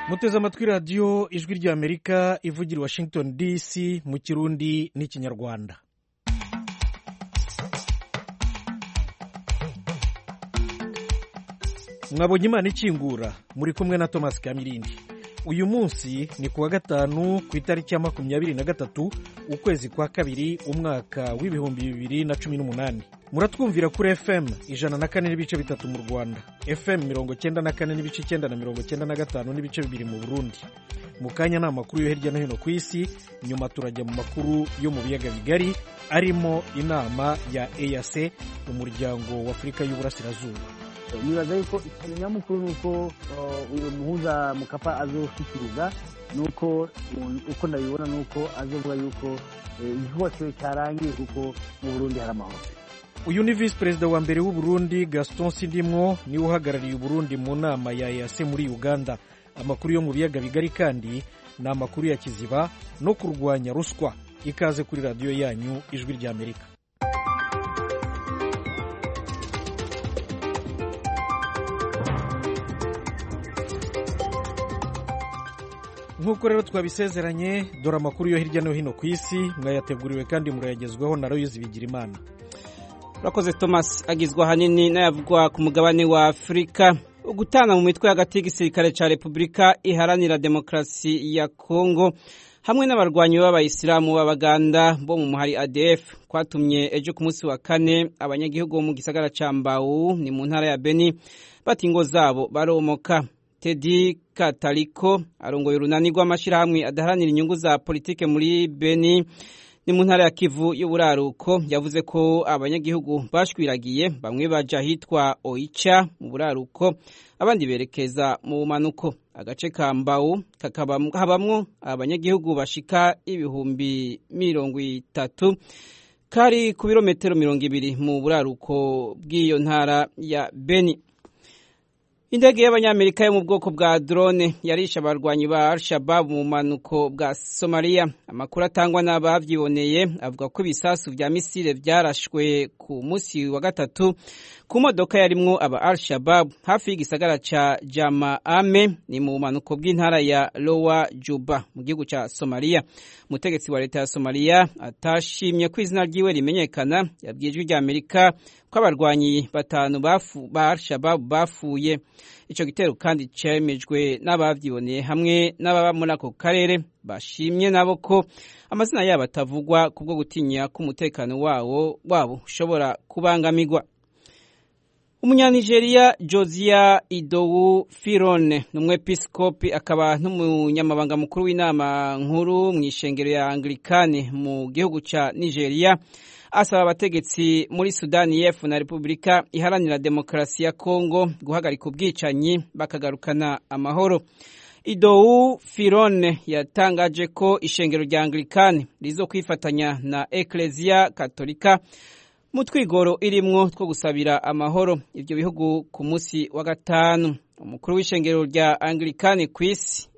muteze amatwi radiyo ijwi ry'amerika ivugira Washington DC mu kirundi n'ikinyarwanda. mwabonye imana ikingura muri kumwe na Thomas Kamirindi. uyu munsi ni kuwa gatanu ku itariki ya 23 ukwezi kwa kabiri umwaka w'ibihumbi 2018. muratwumvira kuri FM 104 n'ibice bitatu mu Rwanda, FM 94 n'ibice 9 na 95 n'ibice bibiri mu Burundi. mu kanya na makuru yo hirya no hino ku isi, nyuma turajya mu makuru yo mu biyaga bigari arimo inama ya EAC, umuryango wa Afurika y'Uburasirazuba. nibaza yuko ikintu nyamukuru nuko uyu muhuza Mukapa azoshikiriza nuko uko ndabibona nuko azovuga yuko igihugu cyo cyarangiye kuko mu Burundi hari amahoro. uyu ni Vice Perezida wa mbere w'u Burundi Gaston Sindimwo, niwe uhagarariye u Burundi mu nama ya EAC muri Uganda. amakuru yo mu biyaga bigari kandi ni amakuru ya kiziba no kurwanya ruswa. ikaze kuri radiyo yanyu ijwi ry'Amerika. nk'uko rero twabisezeranye, dore amakuru yo hirya no hino ku isi, mwayateguriwe kandi murayagezweho na Royce Bigirimana. Urakoze Thomas. agizwe ahanini n'ayavugwa ku mugabane wa Afurika. ugutana mu mitwe hagati y'igisirikare ca Repubulika Iharanira Demokarasi ya Kongo hamwe n'abarwanyi b'abayisilamu b'Abaganda bo mu muhari ADF kwatumye ejo ku munsi wa kane abanyagihugu bo mu gisagara ca Mbau ni mu ntara ya Beni bati ingo zabo baromoka. Teddy Kataliko arongoye urunani rw'amashirahamwe adaharanira inyungu za politike muri Beni ni mu ntara ya Kivu y'uburaruko, yavuze ko abanyagihugu bashwiragiye, bamwe baja hitwa Oicha mu buraruko, abandi berekeza mu bumanuko. agace ka Mbau habamwo abanyagihugu bashika ibihumbi 30 kari ku birometero 200 mu buraruko bw'iyo ntara ya Beni. Indege y'abanyamerika yo mu bwoko bwa drone yarisha abarwanyi ba Al-Shabaab mu manuko bwa Somalia. amakuru atangwa n'abavyiboneye avuga ko ibisasu vya misile vyarashwe ku munsi wa gatatu ku modoka yarimwo aba Al-Shabaab hafi y'igisagara ca Jamaame ni mu manuko bw'intara ya Lower Juba mu gihugu ca Somalia. umutegetsi wa leta ya Somalia atashimye ko izina ryiwe rimenyekana yabwiye ijwi ry'Amerika ko abarwanyi 5 ba Al-Shabaab bafuye. ico gitero kandi cemejwe n'abavyiboneye hamwe n'ababa muri ako karere, bashimye nabo ko amazina yabo atavugwa kubwo gutinya ko umutekano wabo ushobora kubangamirwa. Umunyanigeriya Josiah Idowu Firone n'umwepiskopi akaba n'umunyamabanga mukuru w'inama nkuru mu ishengero ya Anglikani mu gihugu ca Nigeria asaba abategetsi muri Sudani y'Epfo na Repubulika Iharanira Demokarasi ya Kongo guhagarika ubwicanyi bakagarukana amahoro. Idowu Firone yatangaje ko ishengero rya Anglikani rizokwifatanya na Ecclesia Katolika mu twigoro irimwo two gusabira amahoro ivyo bihugu ku munsi wa gatanu. umukuru w'ishengero rya Anglikani kw'isi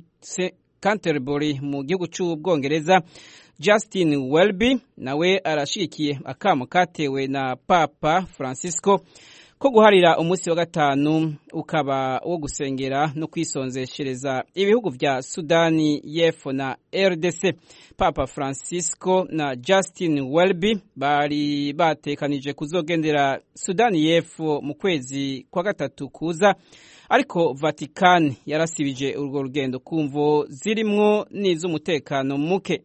Canterbury mu gihugu c'Ubwongereza Justin Welby nawe arashikiye akamo katewe na Papa Francisco ko guharira umunsi wa gatanu ukaba wo gusengera no kwisonzeshereza ibihugu vya Sudani y'Epfo na RDC. Papa Francisco na Justin Welby bari batekanije kuzogendera Sudani y'Epfo mu kwezi kwa gatatu kuza, ariko Vatican yarasibije urwo rugendo kumvo zirimwo n'iz'umutekano muke.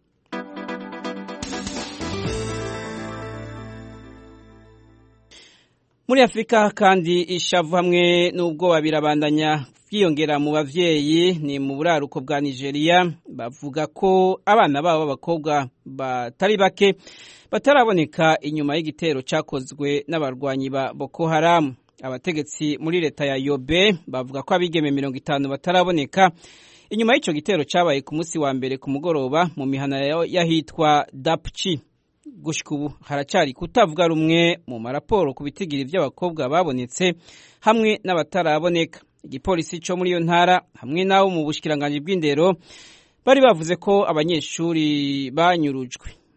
Muri Afrika kandi ishavu hamwe n'ubwoba birabandanya vyiyongera mu bavyeyi ni mu buraruko bwa Nigeria. bavuga ko abana babo b'abakobwa batari bake bataraboneka inyuma y'igitero cakozwe n'abarwanyi ba Boko Haram. abategetsi muri leta ya Yobe bavuga ko abigeme 50 bataraboneka inyuma y'ico gitero cabaye ku munsi wa mbere ku mugoroba mu mihana yahitwa Dapchi. gushika ubu haracari kutavuga rumwe mu maraporo ku bitigiri vy'abakobwa babonetse hamwe n'abataraboneka. igipolisi co muri iyo ntara hamwe nawo mu bushikiranganje bw'indero bari bavuze ko abanyeshuri banyurujwe.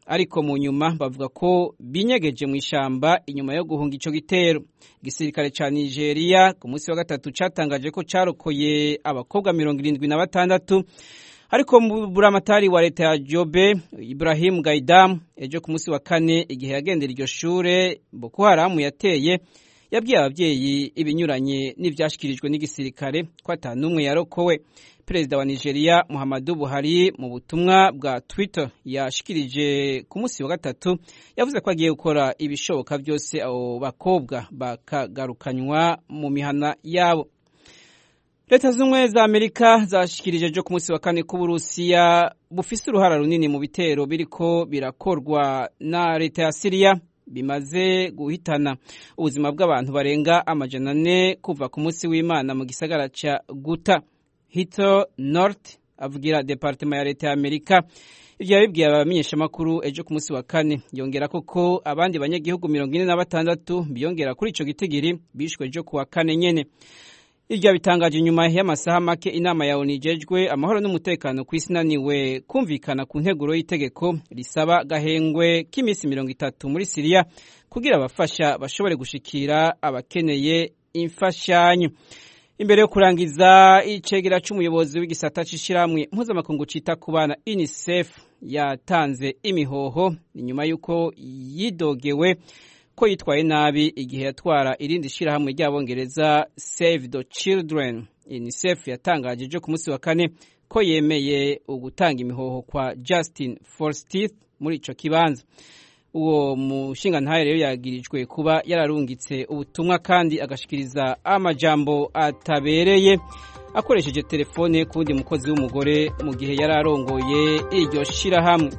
ariko mu nyuma bavuga ko binyegeje mu ishamba inyuma yo guhunga ico gitero. Igisirikare ca Nigeria ku munsi wa gatatu catangaje ko carokoye abakobwa 76, ariko buramatari wa leta ya Jobe Ibrahim Gaidam ejo ku munsi wa kane igihe yagendera iryo shure Boko Haram yateye yabwiye abavyeyi ibinyuranye n'ivyashikirijwe n'igisirikare ko atanumwe yarokowe. Perezida wa Nigeria Muhammadu Buhari mu butumwa bwa Twitter yashikirije ku munsi wa gatatu yavuze ko agiye gukora ibishoboka byose abo bakobwa bakagarukanywa mu mihana yabo. Leta z'Ubumwe za Amerika zashikirije ejo ku munsi wa kane ko Uburusiya bufise uruhara runini mu bitero biriko birakorwa na leta ya Syria bimaze guhitana ubuzima bw'abantu barenga 400 kuva ku munsi w'Imana mu gisagara ca Guta. Hito North avugira departement ya leta ya Amerika ivyo yabibwiye abamenyeshamakuru ejo ku munsi wa kane, yongera ko abandi banyagihugu 46 biyongera kuri ico gitigiri bishwe ejo ku wa kane nyene. Iryo bitangaje nyuma y'amasaha make inama ya ONU ijejwe amahoro n'umutekano ku isi inaniwe kumvikana ku nteguro y'itegeko risaba gahengwe k'imisi 30 muri Syria kugira abafasha bashobore gushikira abakeneye imfashanyo. Imbere yo kurangiza icegera c'umuyobozi w'igisata c'ishiramwe mpuzamakungu cita ku bana UNICEF yatanze imihoho inyuma yuko yidogewe ko yitwaye nabi igihe yatwara irindi shirahamwe ry'Abongereza Save the Children. UNICEF yatangaje ejo ku munsi wa kane ko yemeye ugutanga imihoho kwa Justin Forsyth muri ico kibanza. Uwo mushingantahe rero yagirijwe kuba yararungitse ubutumwa kandi agashikiriza amajambo atabereye akoresheje telefone ku wundi mukozi w'umugore mu gihe yararongoye iryo shirahamwe.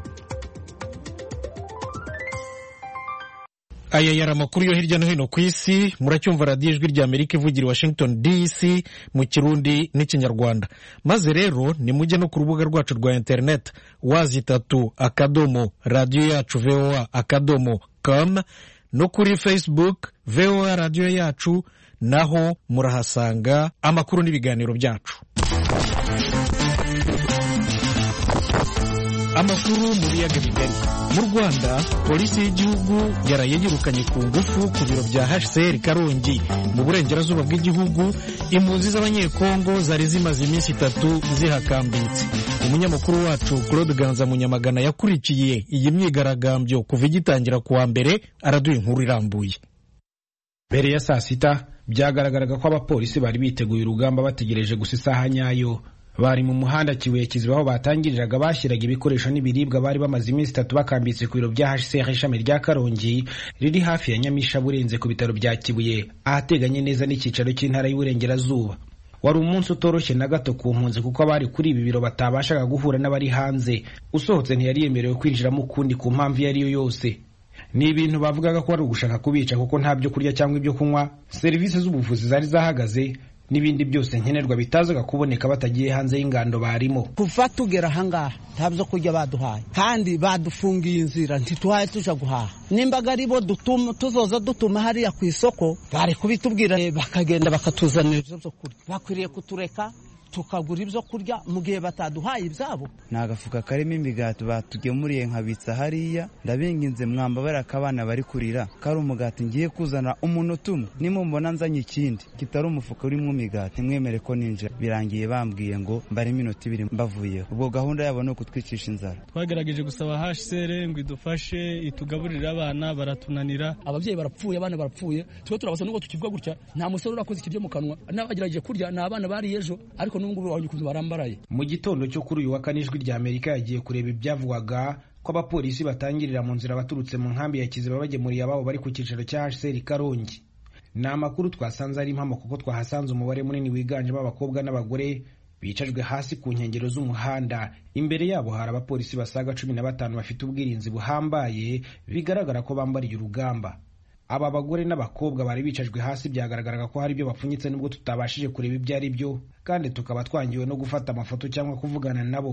Aya yari amakuru yo hirya no hino ku isi. Muracyumva radiyo ijwi rya Amerika ivugira Washington DC mu Kirundi n'Ikinyarwanda. Maze rero ni mujye no ku rubuga rwacu rwa internet wazitatu://radio-yacu-voa.com no kuri Facebook VOA radio yacu, naho murahasanga amakuru n'ibiganiro byacu. Amakuru mu biyaga bigari. Mu Rwanda polisi y'igihugu yarayegirukanye ku ngufu ku biro bya HCR Karongi mu burengerazuba bw'igihugu impunzi z'abanyekongo zari zimaze iminsi 3 zihakambitse. Umunyamakuru wacu Claude Ganza Munyamagana yakurikiye iyi myigaragambyo kuva igitangira kuwa mbere, araduye inkuru irambuye. Mbere ya saa sita byagaragaraga ko abapolisi bari biteguye urugamba bategereje gusa isaha nyayo. Bari mu muhanda Kibuye Kiziba aho batangiriraga bashyiraga ibikoresho n'ibiribwa bari bamaze iminsi 3 bakambitse ku biro bya HCR ishami rya Karongi riri hafi ya Nyamisha burenze ku bitaro bya Kibuye ahateganye neza n'ikicaro cy'intara y'Uburengerazuba. Wari umunsi utoroshye na gato ku mpunzi kuko abari kuri ibi biro batabashaga guhura n'abari hanze, usohotse ntiyari yemerewe kwinjiramo ukundi ku mpamvu iyo ari yo yose. Ni ibintu bavugaga ko ari ugushaka kubica kuko nta byo kurya cyangwa ibyo kunywa, serivisi z'ubuvuzi zari zahagaze n'ibindi byose nkenerwa bitazaga kuboneka batagiye hanze y'ingando barimo. Kuva tugera hangaha ntabyo kurya baduhaye kandi badufungiye inzira ntituhaye tuja guhaha. Nimbaga aribo tuzoza dutuma hariya ku isoko bari kubitubwira bakagenda bakatuzanira ibyo kurya. Bakwiriye kutureka tukagura ibyo kurya mu gihe bataduhaye ibyabo. Nagafuka karimo imigati batugemuriye nkabitsa hariya, ndabinginze mwambabara akabana bari kurira kari umugati ngiye kuzana umunota umwe, nimumbona nzanye ikindi kitari umufuka urimo imigati mwemere ko ninjira. Birangiye bambwiye ngo mbare iminota 2 mbavuyeho. Ubwo gahunda yabo no kutwicisha inzara. Twagerageje gusaba HCR ngo idufashe itugaburira abana, baratunanira. Abavyeyi barapfuye, abana barapfuye, twe turabasa nuko tukivuga gutya nta musore urakoze ikibyo mu kanwa, n'abagerageje kurya n'abana bari ejo ariko nungu wanyukuze barambaraye. Mu gitondo cyo kuri uyu wa kane ijwi rya Amerika yagiye kureba ibyavugwaga ko abapolisi batangirira mu nzira baturutse mu nkambi ya Kiziba bagemuriye ababo bari ku kicaro cya HCR Karongi. Ni amakuru twasanze ari impamo kuko twahasanze umubare munini wiganjemo abakobwa n'abagore bicajwe hasi ku nkengero z'umuhanda. Imbere yabo hari abapolisi basaga 15 bafite ubwirinzi buhambaye bigaragara ko bambariye urugamba. Aba bagore n'abakobwa bari bicajwe hasi byagaragaraga ko hari ibyo bapfunyitse nubwo tutabashije kureba ibyo ari byo, kandi tukaba twangiwe no gufata amafoto cyangwa kuvugana nabo.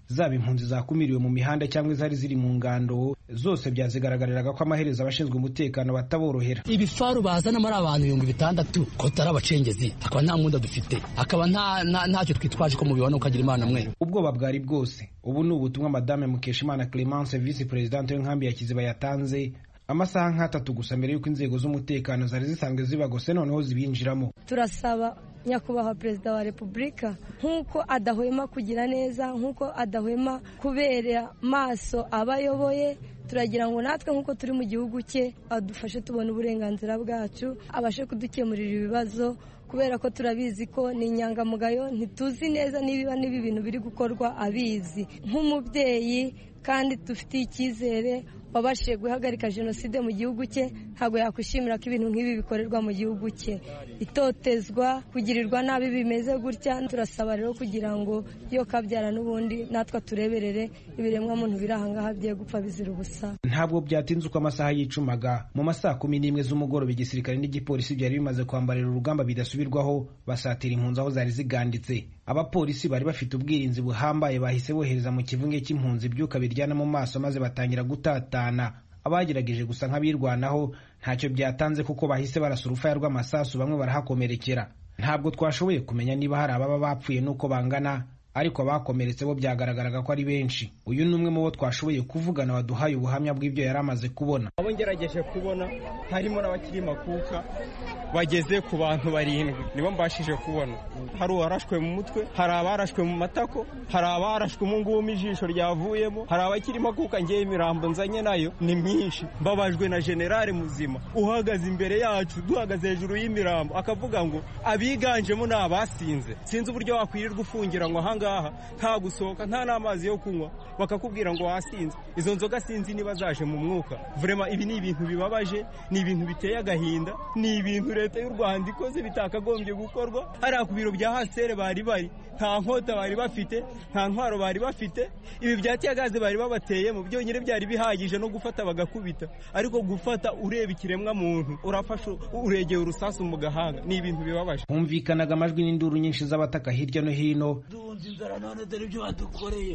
zaba impunzi zakumiriwe mu mihanda cyangwa izari ziri mu ngando, zose byazigaragariraga ko amaherezo abashinzwe umutekano bataborohera. Ibifaru bazana muri abantu 600 ko tari abacengezi, akaba nta mwunda dufite, akaba ntacyo twitwaje ko mubibona ukagira Imana mwe. Ubwoba bwari bwose. Ubu ni ubutumwa Madame Mukeshimana Clemence, Vice President w'inkambi ya Kiziba yatanze amasaha nk'atatu gusa mbere y'uko inzego z'umutekano zari zisanzwe zibagose noneho zibinjiramo. Turasaba nyakubahwa Perezida wa Repubulika nk'uko adahwema kugira neza, nk'uko adahwema kubera maso abayoboye, turagira ngo natwe nk'uko turi mu gihugu cye adufashe tubona uburenganzira bwacu, abashe kudukemurira ibibazo, kubera ko turabizi ko ni inyangamugayo, ntituzi neza niba n'ibi bintu biri gukorwa abizi. Nk'umubyeyi kandi dufitiye icyizere wabashije guhagarika jenoside mu gihugu cye, ntabwo yakwishimira ko ibintu nk'ibi bikorerwa mu gihugu cye. Itotezwa, kugirirwa nabi bimeze gutya, turasaba rero kugira ngo yo kabyara n'ubundi natwe tureberere ibiremwa muntu biri ahangaha bye gupfa bizira ubusa. Ntabwo byatinze uko amasaha yicumaga. Mu masaha 11 z'umugoroba igisirikare n'igipolisi byari bimaze kwambarira urugamba bidasubirwaho, basatira impunzi aho zari ziganditse. Abapolisi bari bafite ubwirinzi buhambaye, bahise bohereza mu kivunge cy'impunzi ibyuka biryana mu maso maze batangira gutatana. Abagerageje gusa nk'abirwanaho ntacyo byatanze kuko bahise barasa urufaya rw'amasasu, bamwe barahakomerekera. Ntabwo twashoboye kumenya niba hari ababa bapfuye n'uko bangana, ariko abakomeretse bo byagaragaraga ko ari benshi. Uyu ni umwe mu bo twashoboye kuvugana waduhaye ubuhamya bw'ibyo yari amaze kubona. Abo ngerageje kubona harimo n'abakiri makuka bageze ku bantu 7 nibo mbashije kubona. Hari uwarashwe mu mutwe, hari abarashwe mu matako, hari abarashwe mu ngumi ijisho ryavuyemo, hari abakiri makuka. Ngeye imirambo nzanye nayo ni myinshi. Mbabajwe na generale muzima uhagaze imbere yacu, duhagaze hejuru y'imirambo, akavuga ngo abiganjemo ni abasinze. Sinzi uburyo wakwirirwa ufungira ngo ahangaha nta gusohoka nta n'amazi yo kunywa, bakakubwira ngo wasinze. Izo nzoga sinzi niba zaje mu mwuka. Vraiment ibi ni ibintu bibabaje, ni ibintu biteye agahinda, ni ibintu leta y'u Rwanda ikoze bitakagombye gukorwa. Hari ku biro bya hasere bari nta nkota bari bafite, nta ntwaro bari bafite. Ibi byateye gaze bari babateye mu byonyine byari bihagije no gufata bagakubita, ariko gufata ureba ikiremwa muntu urafasha uregeye urusasu mu gahanga, ni ibintu bibabaje. Humvikanaga amajwi n'induru nyinshi z'abataka hirya no hino. Inzara none dore ibyo badukoreye.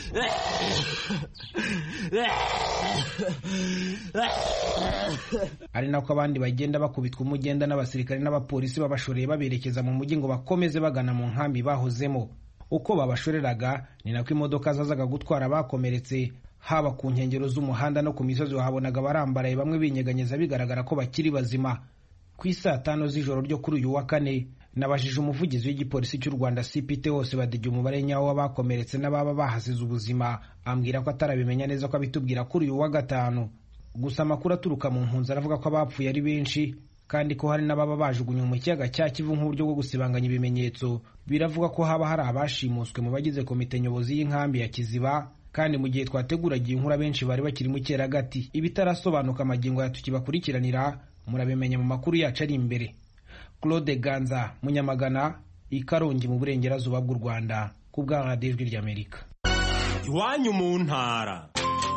Ari nako abandi bagenda bakubitwa umugenda n'abasirikare n'abapolisi babashoreye baberekeza mu mujyi ngo bakomeze bagana mu nkambi bahozemo. Uko babashoreraga ni nako imodoka zazaga gutwara abakomeretse, haba ku nkengero z'umuhanda no ku misozi wahabonaga barambaraye, bamwe binyeganyeza bigaragara ko bakiri bazima. Ku isaa 5 z'ijoro ryo kuri uyu wa kane nabajije umuvugizi w'igipolisi cy'u Rwanda CPT wose badijya umubare nyawo w'abakomeretse n'ababa bahasize ubuzima, ambwira ko atarabimenya neza ko abitubwira kuri uyu wa gatanu. Gusa amakuru aturuka mu mpunzi aravuga ko abapfuye ari benshi kandi ko hari n'ababa bajugunywe mu kiyaga cya Kivu nk'uburyo bwo gusibanganya ibimenyetso. Biravuga ko haba hari abashimuswe mu bagize komite nyobozi y'inkambi ya Kiziba, kandi mu gihe twateguraga iyi nkuru benshi bari bakiri mu cyeragati. Ibitarasobanuka amagingo ya tukibakurikiranira murabimenya mu makuru yacu ari imbere. Claude Ganza, Munyamagana, Ikarongi mu burengerazuba bw'u Rwanda, ku bwa Radio Ijwi ry'Amerika. Iwanyu mu ntara.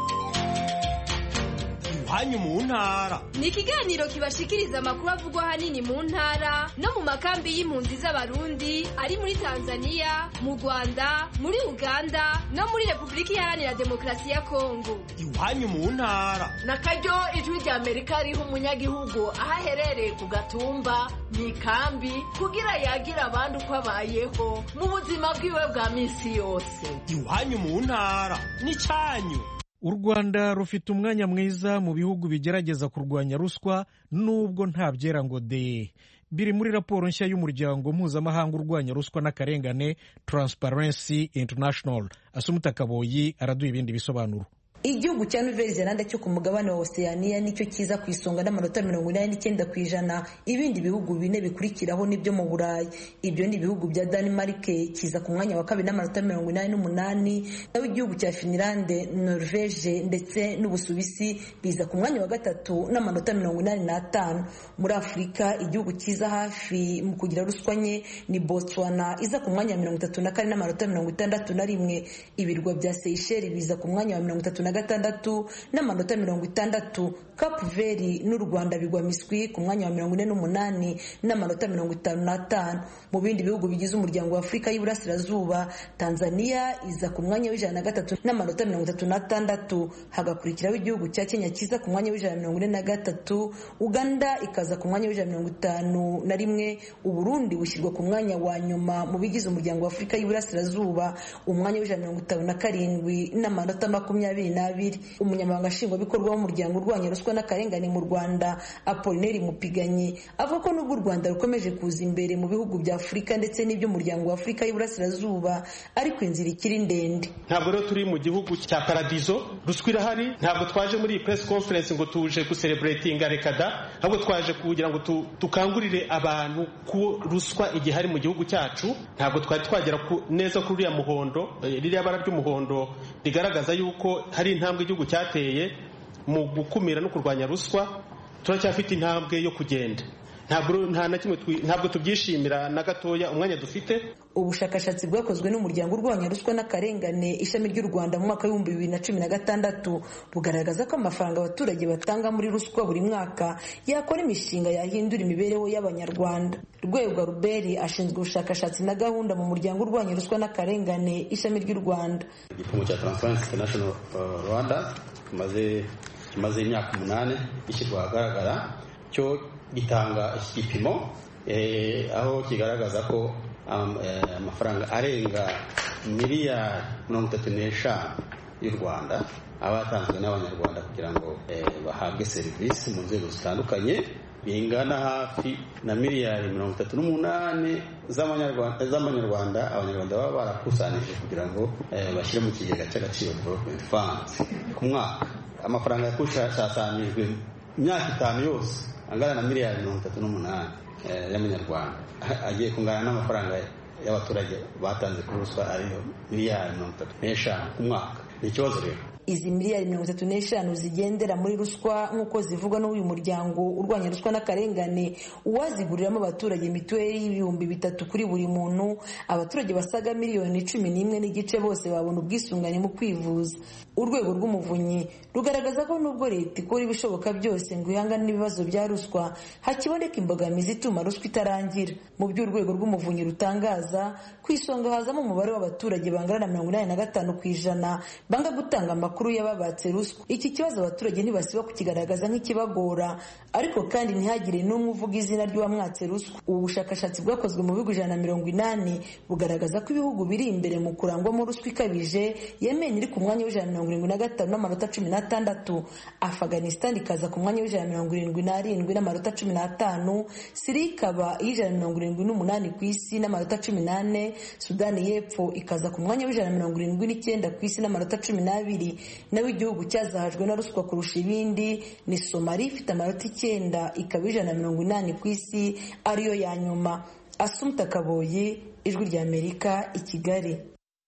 Iwanyu mu ntara ni ikiganiro kibashikiriza amakuru avugwa ahanini mu ntara no mu makambi y'impunzi z'abarundi ari muri Tanzania, mu Rwanda, muri Uganda no muri Repubulika Iharanira Demokarasi ya Kongo. Iwanyu mu ntara nakaryo Ijwi ry'Amerika riha umunyagihugu aho aherereye ku gatumba mu ikambi kugira yagira abandi uko abayeho mu buzima bwiwe bwa minsi yose. Iwanyu mu ntara ni cyanyu. U Rwanda rufite umwanya mwiza mu bihugu bigerageza kurwanya ruswa nubwo nta byera ngo de. Biri muri raporo nshya y'umuryango mpuzamahanga urwanya ruswa n'akarengane Transparency International. Asumuta Kaboyi araduha ibindi bisobanuro. Igihugu cya Nouvelle-Zélande cyo ku mugabane wa Oceania nicyo kiza ku isonga n'amanota 89%. Ibindi bihugu bine bikurikiraho nibyo mu Burayi. Ibyo ni ibihugu bya Denmark kiza ku mwanya wa 2 n'amanota 88, naho igihugu cya Finland, Norvege ndetse n'Ubusuwisi biza ku mwanya wa 3 n'amanota 85. Muri Afurika igihugu kiza hafi mu kugira ruswa nke ni Botswana iza ku mwanya wa 34 n'amanota 61. Ibirwa bya Seychelles biza ku mwanya wa 33 6 n'amanota 60. Cape Verde n'u Rwanda bigwa miswi ku mwanya wa 48 n'amanota 55. Mu bindi bihugu bigize umuryango wa Afurika y'Iburasirazuba, Tanzania iza ku mwanya w'103 n'amanota 36, hagakurikiraho igihugu cya Kenya kiza ku mwanya w'143, Uganda ikaza ku mwanya w'51, Uburundi bushyirwa ku mwanya wa nyuma mu bigize umuryango wa Afurika y'Iburasirazuba, umwanya w'57 n'amanota 22. Umunyamabanga nshingwabikorwa w'umuryango urwanya ruswa n'akarengane mu Rwanda, Apollinaire Mupiganyi, avuga ko nubwo u Rwanda rukomeje kuza imbere mu bihugu bya Afurika ndetse n'iby'umuryango wa Afurika y'Iburasirazuba, ariko inzira ikiri ndende. Ntabwo rero turi mu gihugu cya paradizo, ruswa irahari. Ntabwo twaje muri press conference ngo tuje gucelebrating rekada, ahubwo twaje kugira ngo tukangurire abantu ku ruswa igihari mu gihugu cyacu. Ntabwo twari twagera neza kuri uriya muhondo, ririya bara ry'umuhondo rigaragaza yuko hari intambwe igihugu cyateye mu gukumira no kurwanya ruswa. Turacyafite intambwe yo kugenda. Ntabwo tubyishimira na gatoya umwanya dufite. Ubushakashatsi bwakozwe n'umuryango urwanya ruswa n'akarengane ishami ry'u Rwanda mu mwaka wa 2016 bugaragaza ko amafaranga abaturage batanga muri ruswa buri mwaka yakora imishinga yahindura imibereho y'Abanyarwanda. Rwego Ruberi ashinzwe ubushakashatsi na gahunda mu muryango urwanya ruswa n'akarengane ishami ry'u Rwanda. Igipimo cya Transparency International Rwanda kimaze imyaka 8 ishyirwa ahagaragara, cyo gitanga igipimo aho kigaragaza ko amafaranga arenga miliyari 35 y'u Rwanda abatanzwe n'Abanyarwanda kugira ngo bahabwe serivisi mu nzego zitandukanye, bingana hafi na miliyari 38 z'Amanyarwanda Abanyarwanda baba barakusanije kugira ngo bashyire mu kigega cy'agaciro development funds ku mwaka. Amafaranga yakushanyirijwe imyaka 5 yose angana na miliyari 38 y'Amanyarwanda, agiye kungana n'amafaranga y'abaturage batanze kuri ruswa ariyo miliyari 35 ku mwaka. Ni ikibazo rero. Izi miliyari 35 zigendera muri ruswa nk'uko zivugwa n'uyu muryango urwanya ruswa n'akarengane, uwaziguriramo abaturage mituweli y'ibihumbi 3 kuri buri muntu, abaturage basaga miliyoni 11 n'igice bose babona ubwisungane mu kwivuza. Urwego rw'Umuvunyi rugaragaza ko nubwo leta ikora ibishoboka byose ngo ihangane n'ibibazo bya ruswa, hakiboneka imbogamizi ituma ruswa itarangira. Mu by'urwego rw'Umuvunyi rutangaza, ku isonga hazamo umubare w'abaturage bangana na 85% banga gutanga amakuru y'ababatse ruswa. Iki kibazo abaturage ntibasiba kukigaragaza nk'ikibagora, ariko kandi ntihagire n'umwe uvuga izina ry'uwamwatse ruswa. Ubu bushakashatsi bwakozwe mu bihugu 180 bugaragaza ko ibihugu biri imbere mu kurangwamo ruswa ikabije, Yemen iri ku mwanya w'175 n'amanota 16, Afghanistan ikaza ku mwanya w'177 n'amanota 15, Syria ikaba ij'178 ku isi n'amanota 18, Sudani y'Epfo ikaza ku mwanya w'179 ku isi n'amanota 12. Nawe igihugu cyazahajwe na ruswa kurusha ibindi ni Somalia ifite amanota 9 ikaba ij'180 ku isi ariyo ya nyuma. Assumpta Kaboyi, Ijwi ry'Amerika, i Kigali.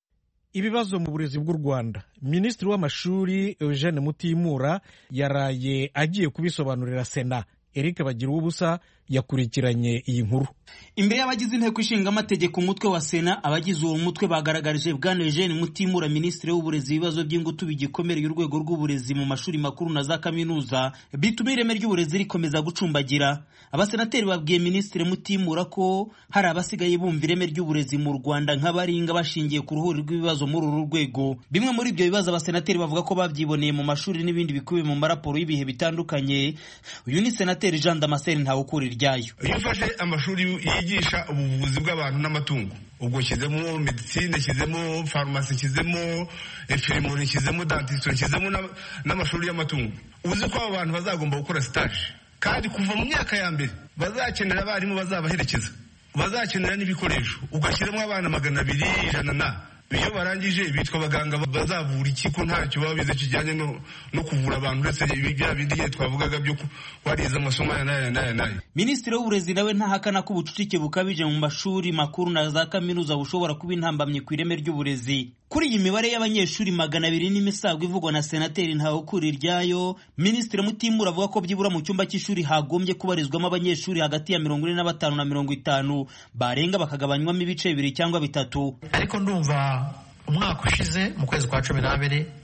Ibibazo mu burezi bw'u Rwanda, Minisitiri w'Amashuri Eugene Mutimura yaraye agiye kubisobanurira Sena. Eric Bagiruwubusa yakurikiranye iyi nkuru. Imbere y'abagize inteko ishinga amategeko umutwe wa Sena, abagize uwo mutwe bagaragarije Bwana Eugene Mutimura Minisitiri w'Uburezi ibibazo by'ingutu bigikomereye urwego rw'uburezi mu mashuri makuru na za kaminuza, bituma ireme ry'uburezi rikomeza gucumbagira. Abasenateri babwiye Minisitiri Mutimura ko hari abasigaye bumva ireme ry'uburezi mu Rwanda nk'abaringa bashingiye ku ruhuri rw'ibibazo muri uru rwego. Bimwe muri ibyo bibazo abasenateri bavuga ko babyiboneye mu mashuri n'ibindi bikubiye mu maraporo y'ibihe bitandukanye. Uyu ni Senateri Jean Damascene Ntawukuriryayo. Iyo ufashe amashuri yigisha ubuvuzi bw'abantu n'amatungo, ubwo shyizemo medicine, shyizemo farumasi, shyizemo infirmiere, shyizemo dentistry, shyizemo n'amashuri y'amatungo, uzi ko abo bantu bazagomba gukora stage, kandi kuva mu myaka ya mbere bazakenera abarimu bazabaherekeza, bazakenera n'ibikoresho, ugashyiramo abana 200, 100. Iyo barangije bitwa abaganga bazavura iki ko ntacyo babize kijyanye no kuvura abantu uretse bya bindi twavugaga byo warize amasomo n'aya. Minisitiri w'Uburezi nawe ntahakana ko ubucucike bukabije mu mashuri makuru na za kaminuza bushobora kuba intambamye ku ireme ry'uburezi. Kuri iyi mibare y'abanyeshuri 200 n'imisago ivugwa na Senateri Ntawukuriryayo, Minisitiri Mutimura avuga ko byibura mu cyumba cy'ishuri hagombye kubarizwamo abanyeshuri hagati ya 45 na 50, barenga bakagabanywamo ibice 2 cyangwa 3. Ariko ndumva umwaka ushize mu kwezi kwa 12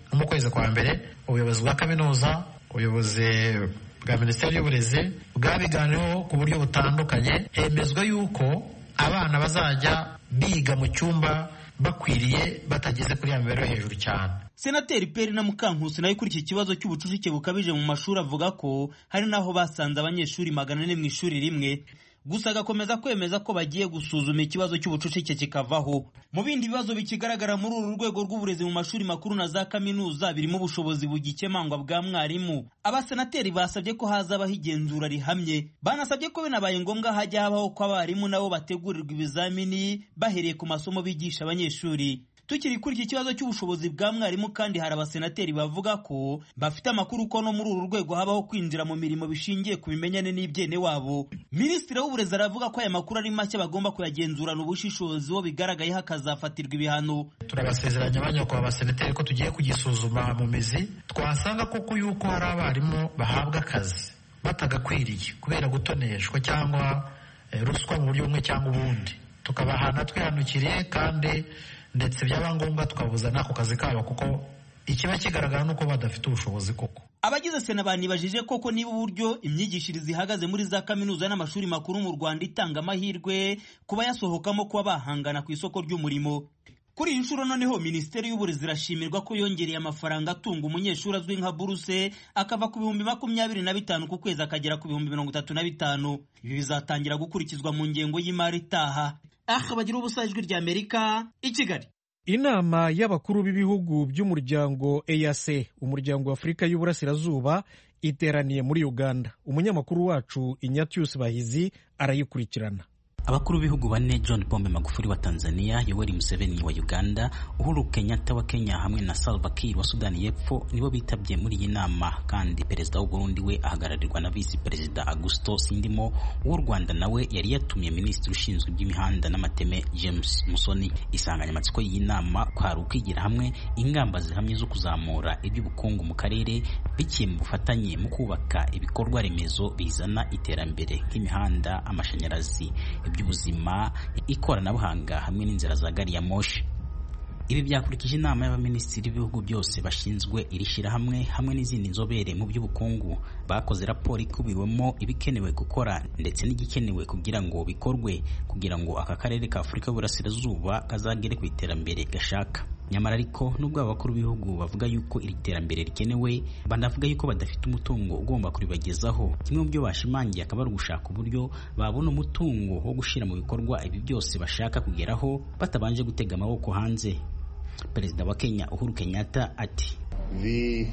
mu kwezi kwa mbere ubuyobozi bwa kaminuza, ubuyobozi bwa minisiteri y'uburezi bwabiganiweho ku buryo butandukanye, hemezwa yuko abana bazajya biga mu cyumba bakwiriye batageze kuri ya mibereho hejuru cyane. Senateri Peri na Mukankusi nayo kuri iki kibazo cy'ubucucike bukabije mu mashuri avuga ko hari naho basanze abanyeshuri 400 mu ishuri rimwe, gusa agakomeza kwemeza ko bagiye gusuzuma ikibazo cy'ubucucike kikavaho. Mu bindi bibazo bikigaragara muri uru rwego rw'uburezi mu mashuri makuru na za kaminuza birimo ubushobozi bugikemangwa bwa mwarimu. Abasenateri basabye ko hazabaho igenzura rihamye, banasabye ko binabaye ngombwa hajya habaho ko abarimu nabo bategurirwa ibizamini bahereye ku masomo bigisha abanyeshuri. Tukiri kuri iki kibazo cy'ubushobozi bwa mwarimu kandi hari abasenateri bavuga ko bafite amakuru ko no muri uru rwego habaho kwinjira mu mirimo bishingiye ku bimenyane n'ibyene wabo. Minisitiri w'uburezi aravuga ko aya makuru ari make bagomba kuyagenzurana ubushishozi, wo bigaragayeho akazafatirwa ibihano. Turabasezeranya abanyakubahwa abasenateri ko tugiye kugisuzuma mu mizi, twasanga koko yuko hari abarimu bahabwa akazi batagakwiriye kubera gutoneshwa cyangwa ruswa mu buryo bumwe cyangwa ubundi, tukabahana twihanukiriye kandi ndetse byaba ngombwa tukabuza n'ako kazi kabo kuko ikiba kigaragara nuko badafite ubushobozi koko. Abagize Sena banibajije koko niba uburyo imyigishirize ihagaze muri za kaminuza n'amashuri makuru mu Rwanda itanga amahirwe kuba yasohokamo kuba bahangana ku isoko ry'umurimo. Kuri iyi nshuro noneho Minisiteri y'Uburezi irashimirwa ko yongereye amafaranga atunga umunyeshuri azwi nka buruse akava ku 25,000 ku kwezi akagera ku 35,000. Ibi bizatangira gukurikizwa mu ngengo y'imari itaha. Bagira ubusa ijwi rya Amerika i Kigali. Inama y'abakuru b'ibihugu by'umuryango EAC, umuryango wa Afurika y'Uburasirazuba, iteraniye muri Uganda. Umunyamakuru wacu Ignatius Bahizi arayikurikirana. Abakuru b'ibihugu bane, John Pombe Magufuli wa Tanzania, Yoweri Museveni wa Uganda, Uhuru Kenyatta wa Kenya hamwe na Salva Kiir wa Sudani y'Epfo nibo bitabye muri iyi nama, kandi perezida w'u Burundi we ahagararirwa na Vice Perezida Augusto Sindimo. Uw'u Rwanda nawe yari yatumye Minisitiri ushinzwe iby'imihanda n'amateme James Musoni. Insanganyamatsiko y'iyi nama kwari ukwigira hamwe ingamba zihamye zo kuzamura iby'ubukungu mu karere biciye mu bufatanye mu kubaka ibikorwa remezo bizana iterambere nk'imihanda, amashanyarazi, iby'ubuzima, ikoranabuhanga hamwe n'inzira za gari ya moshi. Ibi byakurikije inama y'abaminisitiri b'ibihugu byose bashinzwe iri shyirahamwe hamwe n'izindi nzobere mu by'ubukungu bakoze raporo ikubiwemo ibikenewe gukora ndetse n'igikenewe kugira ngo bikorwe kugira ngo aka karere ka Afurika y'Uburasirazuba kazagere ku iterambere gashaka. Nyamara ariko nubwo abakuru b'ibihugu bavuga yuko iri terambere rikenewe, banavuga yuko badafite umutungo ugomba kuribagezaho. Kimwe mu byo bashimangiye akaba ari ugushaka uburyo babona umutungo wo gushyira mu bikorwa ibi byose bashaka kugeraho batabanje gutega amaboko hanze. Perezida wa Kenya Uhuru Kenyatta ati, The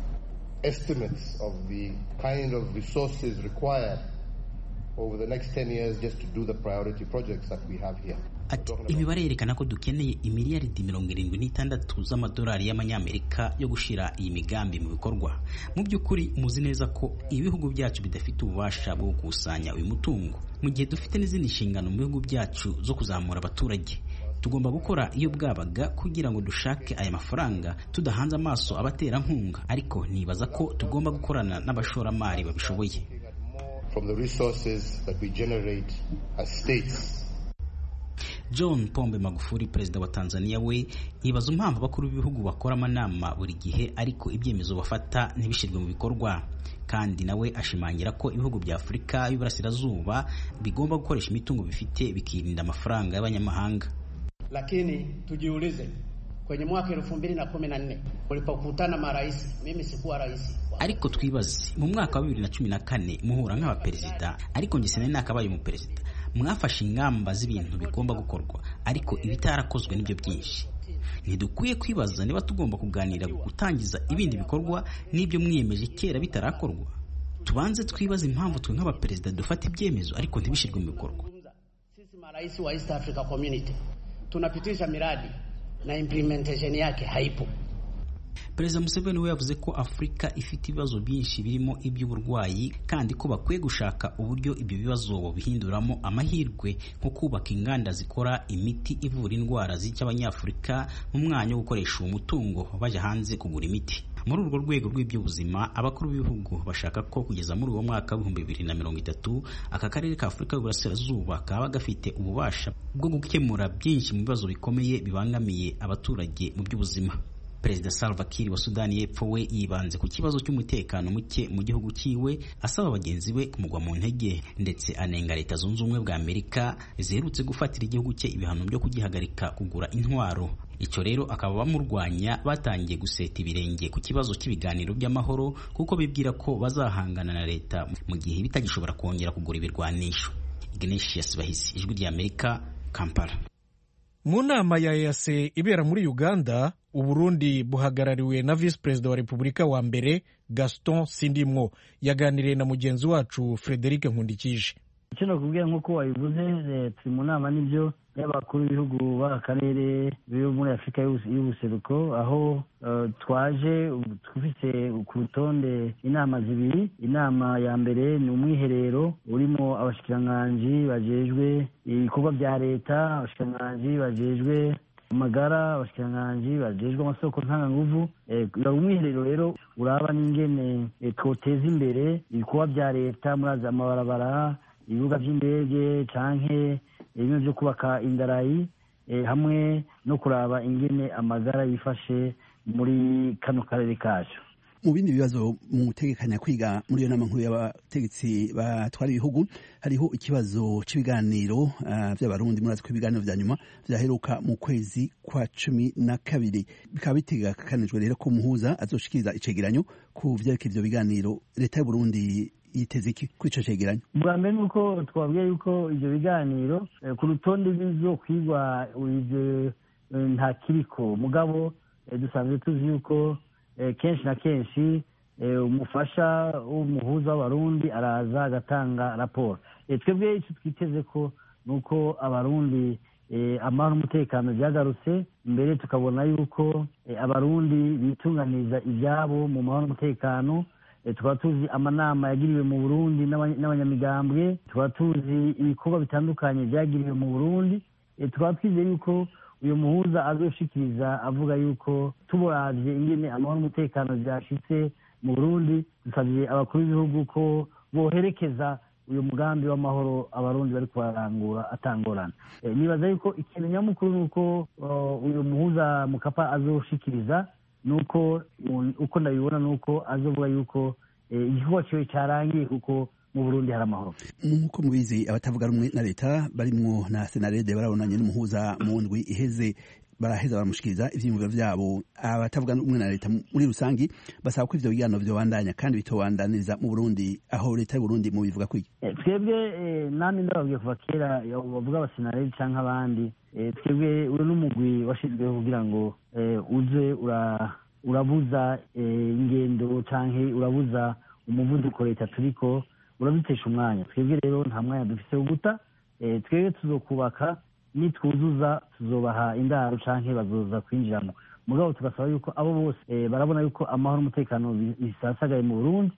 estimates of the kind of resources required over the next 10 years just to do the priority projects that we have here. Ati, imibare yerekana ko dukeneye imiliyaridi 76 z'amadolari y'amanyamerika yo gushira iyi migambi mu bikorwa. Mu by'ukuri muzi neza ko ibihugu byacu bidafite ububasha bwo gukusanya uyu mutungo, mu gihe dufite n'izindi nshingano mu bihugu byacu zo kuzamura abaturage. Tugomba gukora iyo bwabaga kugira ngo dushake aya mafaranga tudahanze amaso abaterankunga, ariko nibaza ko tugomba gukorana n'abashoramari babishoboye. From the resources that we generate as states. John Pombe Magufuli, perezida wa Tanzania, we yibaza impamvu abakuru b'ibihugu bakora amanama buri gihe ariko ibyemezo bafata ntibishirwe mu bikorwa, kandi nawe ashimangira ko ibihugu bya Afurika y'Uburasirazuba bigomba gukoresha imitungo bifite bikirinda amafaranga y'abanyamahanga. Lakini tujiulize, kwenye mwaka 2014 ulipokutana marais, mimi sikuwa rais. Ariko twibaze, mu mwaka wa 2014 muhura nk'abaperezida, ariko nge sinari nakabaye mu perezida. Mwafashe ingamba z'ibintu bigomba gukorwa, ariko ibitarakozwe nibyo byinshi. Ntidukwiye kwibaza niba tugomba kuganira gutangiza ibindi bikorwa n'ibyo mwiyemeje kera bitarakorwa. Tubanze twibaza impamvu twe nk'abaperezida dufata ibyemezo ariko ntibishirwe mu bikorwa. Sisi marais wa East Africa Community tunapitisha miradi na implementation yake haipo. Perezida Museveni we yavuze ko Afurika ifite ibibazo byinshi birimo iby'uburwayi, kandi ko bakwiye gushaka uburyo ibyo bibazo bihinduramo amahirwe, nko kubaka inganda zikora imiti ivura indwara zica abanyafurika mu mwanya wo gukoresha uwo mutungo bajya hanze kugura imiti. Muri urwo rwego rw'iby'ubuzima, abakuru b'ibihugu bashaka ko kugeza muri uwo mwaka wa 2030 aka karere ka Afurika y'Uburasirazuba kaba gafite ububasha bwo gukemura byinshi mu bibazo bikomeye bibangamiye abaturage mu by'ubuzima. Perezida Salva Kiir wa Sudani y'Epfo we yibanze ku kibazo cy'umutekano muke mu gihugu cyiwe, asaba bagenzi be kumugwa mu ntege, ndetse anenga Leta Zunze Ubumwe bwa Amerika ziherutse gufatira igihugu cye ibihano byo kugihagarika kugura intwaro. Icyo rero akaba bamurwanya batangiye guseta ibirenge ku kibazo cy'ibiganiro by'amahoro, kuko bibwira ko bazahangana na leta mu gihe bitagishobora kongera kugura ibirwanisho. Ignatius Bahisi, Ijwi ry'Amerika, Kampala. Mu nama ya EAC ibera muri Uganda, Uburundi buhagarariwe na Vice Perezida wa Repubulika wa mbere Gaston Sindimwo. Yaganiriye na mugenzi wacu Frederic Nkundikije. Icyo nakubwira nk'uko wabivuze, turi mu nama n'ibyo y'abakuru b'ibihugu b'akarere byo muri Afurika y'ubuseruko, aho twaje dufite ku rutonde inama zibiri. Inama ya mbere ni umwiherero urimo abashikiranganji bajejwe ibikorwa bya leta, abashikiranganji bajejwe amagara, abashikiranganji bajejwe amasoko ntanganguvu. Umwiherero rero uraba n'ingene twoteza imbere ibikorwa bya leta muri amabarabara, ibibuga by'indege canke ibintu byo kubaka indarayi, hamwe no kuraba ingene amagara yifashe muri kano karere kacu. Mu bindi bibazo mu gutegekanya kwiga muri iyo nama nkuru y'abategetsi batwara ibihugu, hariho ikibazo cy'ibiganiro by'abarundi. Murazi ko ibiganiro vya nyuma vyaheruka mu kwezi kwa 12, bikaba bitegekanijwe rero ko umuhuza azoshikiriza icegeranyo ku vyerekeye ivyo biganiro. Leta y'u Burundi yiteze iki kuri ico cegeranyo? Bwa mbere nuko twabwiye yuko ivyo biganiro ku rutonde bizokwigwa ivyo nta kiriko, mugabo dusanzwe tuzi yuko kenshi na kenshi umufasha w'umuhuza w'abarundi araza agatanga raporo. Twebwe icyo twiteze ko nuko abarundi amahoro n'umutekano byagarutse, mbere tukabona yuko abarundi bitunganiza ibyabo mu mahoro n'umutekano. Tukaba tuzi amanama yagiriwe mu Burundi n'abanyamigambwe, tukaba tuzi ibikorwa bitandukanye byagiriwe mu Burundi. Tukaba twizeye yuko uyu muhuza azoshikiriza avuga yuko tuburavye ingene amahoro n'umutekano byashitse mu Burundi, dusabye abakuru b'ibihugu ko boherekeza uyu mugambi w'amahoro abarundi bari kubarangura atangorana. Nibaza yuko ikintu nyamukuru nuko uyu muhuza Mukapa azoshikiriza nuko uko ndabibona nuko azovuga yuko igikorwa cyo cyarangiye kuko mu Burundi hari amahoro. Nk'uko mubizi, abatavuga rumwe na leta barimwo na Senarede barabonanye n'umuhuza mu ndwi iheze, baraheza baramushikiriza ivyiyumviro vyabo. Abatavuga rumwe na leta muri rusangi basaba ko ivyo biganiro vyobandanya kandi bitobandaniriza mu Burundi. Aho leta y'u Burundi mu bivuga kwiki? Twebwe nami ndababwiye kuva kera bavuga abasenarede canke abandi, twebwe uri n'umugwi washizweho kugira ngo uze urabuza ingendo canke urabuza umuvuduko leta turiko urabitesha umwanya. Twebwe rero nta mwanya dufise wo guta. Twebwe tuzokubaka, nitwuzuza tuzobaha indaro canke bazoza kwinjiramo. Mugabo tugasaba yuko abo bose barabona yuko amahoro n'umutekano bisasagaye mu Burundi,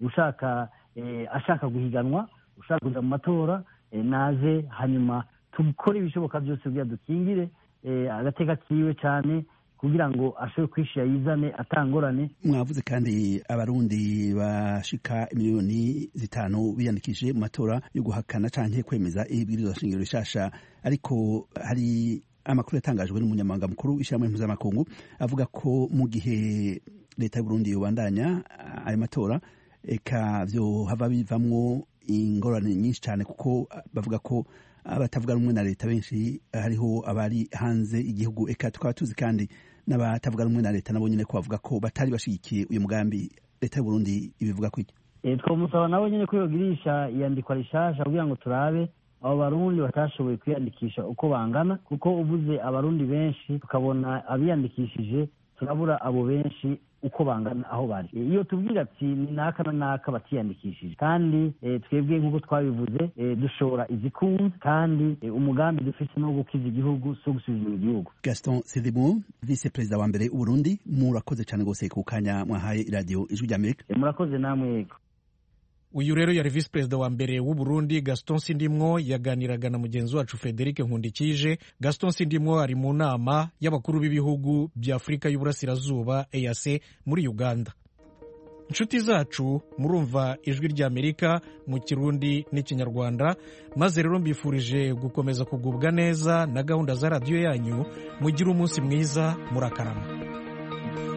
ashaka guhiganwa, ushaka kuja mu matora naze, hanyuma tukore ibishoboka byose kugira dukingire agateka kiwe cyane kugira ngo ashobore kwishira yizane atangorane. Mwavuze kandi abarundi bashika 5,000,000 biyandikishije mu matora yo guhakana canke kwemeza ibwirizwa shingiro rishasha, ariko hari amakuru yatangajwe n'umunyamabanga mukuru w'ishyirahamwe mpuzamakungu avuga ko mu gihe leta y'u Burundi yobandanya ayo matora eka vyo hava bivamwo ingorane nyinshi cyane, kuko bavuga ko abatavuga rumwe na leta benshi hariho abari hanze igihugu. Eka tukaba tuzi kandi n'abatavuga rumwe na leta nabo nyine ko bavuga ko batari bashigikiye uyu mugambi. Leta y'u Burundi ibivuga kwiki? Twamusaba nabo nyine ko yogirisha iyandikwa rishasha kugira ngo turabe abo barundi batashoboye kwiyandikisha uko bangana, kuko uvuze abarundi benshi tukabona abiyandikishije, turabura abo benshi uko bangana aho bari. Iyo tubwira ati ni naka na naka batiyandikishije, kandi twebwe nk'uko twabivuze dushora izikunze, kandi umugambi dufite no gukiza igihugu so gusubiza igihugu. Gaston Sindimwo, Vice Perezida wa mbere w'Uburundi, murakoze cyane gose ku kanya mwahaye radio Ijwi ry'Amerika. Murakoze namwe yego. Uyu rero yari Vice Perezida wa mbere w'u Burundi Gaston Sindimwo, yaganiraga na mugenzi wacu Frederic Nkundikije. Gaston Sindimwo ari mu nama y'abakuru b'ibihugu bya Afurika y'Uburasirazuba EAC muri Uganda. Inshuti zacu, murumva Ijwi ry'Amerika mu Kirundi n'Ikinyarwanda, maze rero mbifurije gukomeza kugubwa neza na gahunda za radio yanyu. Mugire umunsi mwiza, murakarama.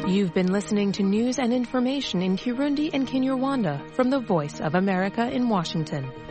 You've been listening to news and information in Kirundi and Kinyarwanda from the Voice of America in Washington.